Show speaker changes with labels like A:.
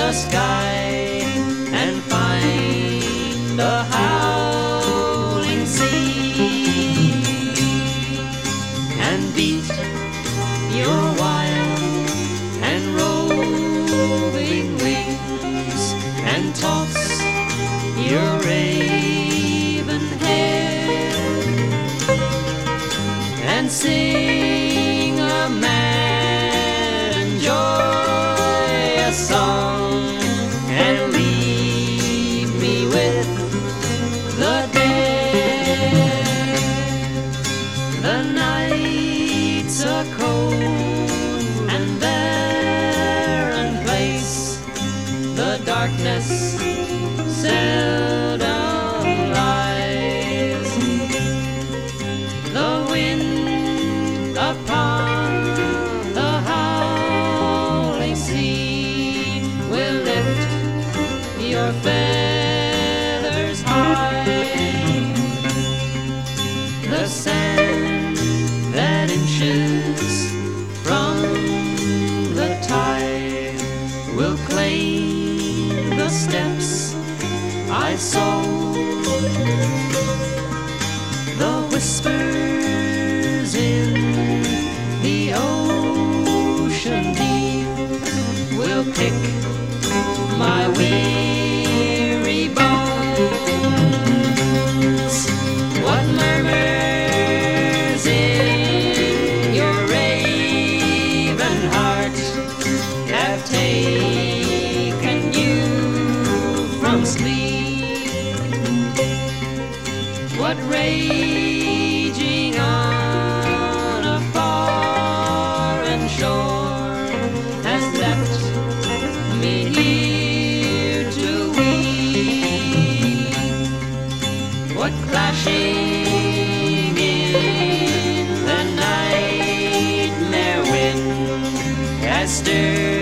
A: the sky and find the howling sea, and beat your wild and roving wings, and toss your raven hair, and sing a mad and joyous song, and leave me with the dead. The nights are cold and barren place, the darkness seldom lies. The wind upon the howling sea will lift your feathers high. The sand that inches from the tide will claim the steps I sowed. The whispers in the ocean deep will pick my weary bones. What murmurs in your raven heart have taken you from sleep? What raging on a foreign shore has left me here to weep? What clashing in the nightmare wind has stirred